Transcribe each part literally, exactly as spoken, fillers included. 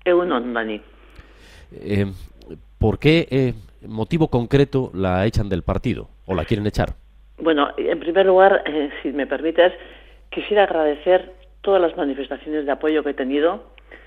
Egunon, Dani. Eh, ¿Por qué eh, motivo concreto la echan del partido o la quieren echar? Bueno, en primer lugar, eh, si me permites, quisiera agradecer todas las manifestaciones de apoyo que he tenido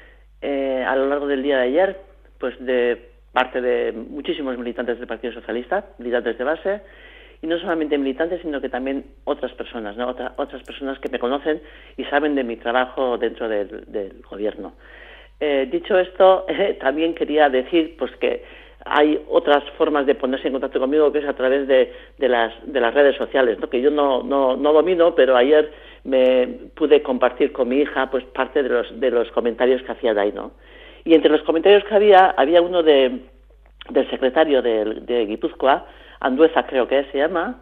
eh, a lo largo del día de ayer, pues de parte de muchísimos militantes del Partido Socialista, militantes de base, y no solamente militantes, sino que también otras personas, ¿no? Otra, otras personas que me conocen y saben de mi trabajo dentro del, del gobierno. Eh, dicho esto, eh, también quería decir pues que hay otras formas de ponerse en contacto conmigo, que es a través de, de, las, de las redes sociales, ¿no? Que yo no, no, no domino, pero ayer me pude compartir con mi hija pues parte de los, de los comentarios que hacía de ahí, ¿no? Y entre los comentarios que había, había uno de, del secretario de, de Guipúzcoa, Andueza creo que se llama,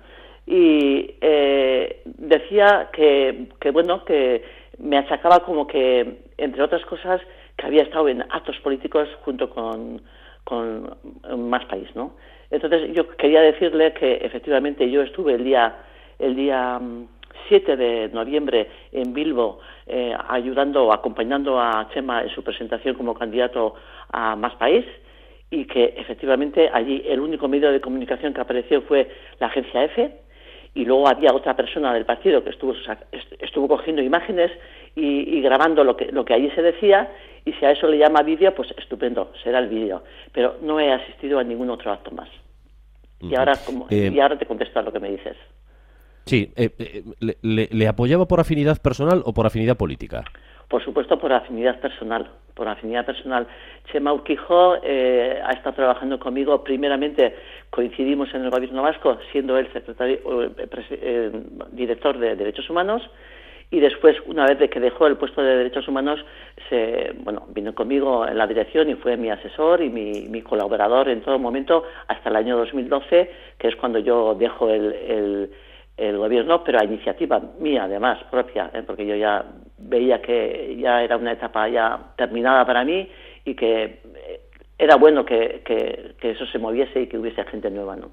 y eh, decía que, que, bueno, que me achacaba como que, entre otras cosas, que había estado en actos políticos junto con, con Más País, ¿no? Entonces yo quería decirle que efectivamente yo estuve el día el día siete de noviembre en Bilbo eh, ayudando o acompañando a Txema en su presentación como candidato a Más País, y que efectivamente allí el único medio de comunicación que apareció fue la agencia EFE, y luego había otra persona del partido que estuvo estuvo cogiendo imágenes y, y grabando lo que lo que allí se decía, y si a eso le llama vídeo, pues estupendo, será el vídeo, pero no he asistido a ningún otro acto más. Y ahora como, eh, y ahora te contesto a lo que me dices. Sí, eh, eh, le, le, ¿le apoyaba por afinidad personal o por afinidad política? Por supuesto, por afinidad personal, por afinidad personal. Txema Urkijo eh, ha estado trabajando conmigo, primeramente coincidimos en el gobierno vasco, siendo él secretario, eh, eh, director de Derechos Humanos, y después, una vez de que dejó el puesto de Derechos Humanos, se, bueno, vino conmigo en la dirección y fue mi asesor y mi, mi colaborador en todo momento hasta el año dos mil doce, que es cuando yo dejo el, el el gobierno, pero a iniciativa mía, además, propia, ¿eh? Porque yo ya veía que ya era una etapa ya terminada para mí y que era bueno que, que, que eso se moviese y que hubiese gente nueva, ¿no?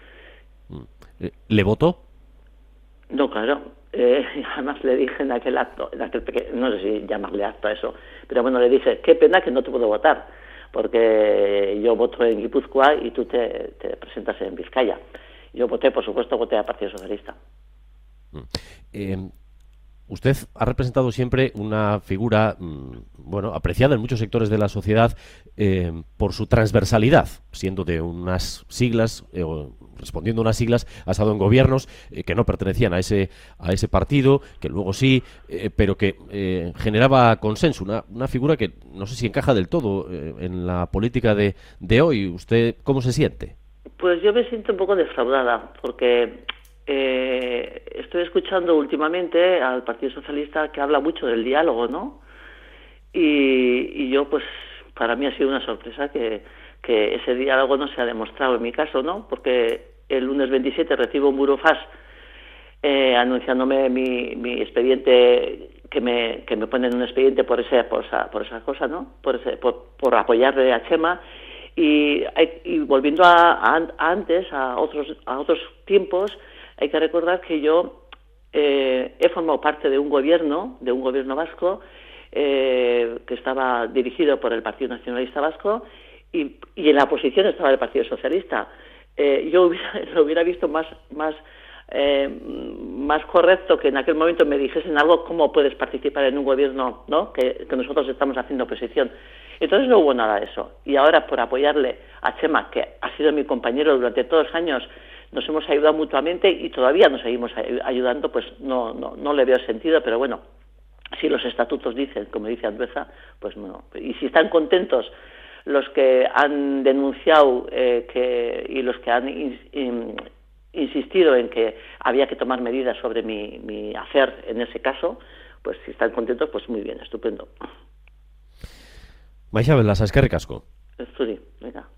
¿Le votó? No, claro. Eh, además le dije en aquel acto, en aquel pequeño, no sé si llamarle acto a eso, pero bueno, le dije, qué pena que no te puedo votar, porque yo voto en Guipúzcoa y tú te, te presentas en Vizcaya. Yo voté, por supuesto, voté al Partido Socialista. Eh, usted ha representado siempre una figura, bueno, apreciada en muchos sectores de la sociedad eh, por su transversalidad, siendo de unas siglas, eh, respondiendo a unas siglas, ha estado en gobiernos eh, que no pertenecían a ese a ese partido, que luego sí, eh, pero que eh, generaba consenso, una, una figura que no sé si encaja del todo eh, en la política de, de hoy. ¿Usted cómo se siente? Pues yo me siento un poco defraudada, porque eh, estoy escuchando últimamente al Partido Socialista que habla mucho del diálogo, ¿no? Y, y yo, pues, para mí ha sido una sorpresa que, que ese diálogo no se ha demostrado en mi caso, ¿no? Porque el lunes veintisiete recibo un burofax eh, anunciándome mi, mi expediente, que me, que me ponen un expediente por, ese, por, esa, por esa cosa, ¿no? Por, ese, por, por apoyarle a Txema. Y, y volviendo a, a, a antes, a otros a otros tiempos, hay que recordar que yo eh, he formado parte de un gobierno, de un gobierno vasco, eh, que estaba dirigido por el Partido Nacionalista Vasco, y, y en la oposición estaba el Partido Socialista. Eh, yo hubiera, lo hubiera visto más más eh, más correcto que en aquel momento me dijesen algo, cómo puedes participar en un gobierno, ¿no? que, que nosotros estamos haciendo oposición. Entonces no hubo nada de eso. Y ahora, por apoyarle a Txema, que ha sido mi compañero durante todos los años, nos hemos ayudado mutuamente y todavía nos seguimos ayudando, pues no no, no le veo sentido, pero bueno, si los estatutos dicen, como dice Andueza, pues no. Y si están contentos los que han denunciado eh, que y los que han in, in, insistido en que había que tomar medidas sobre mi, mi hacer en ese caso, pues si están contentos, pues muy bien, estupendo. Maixabel, eskerrik asko. Zuri, venga.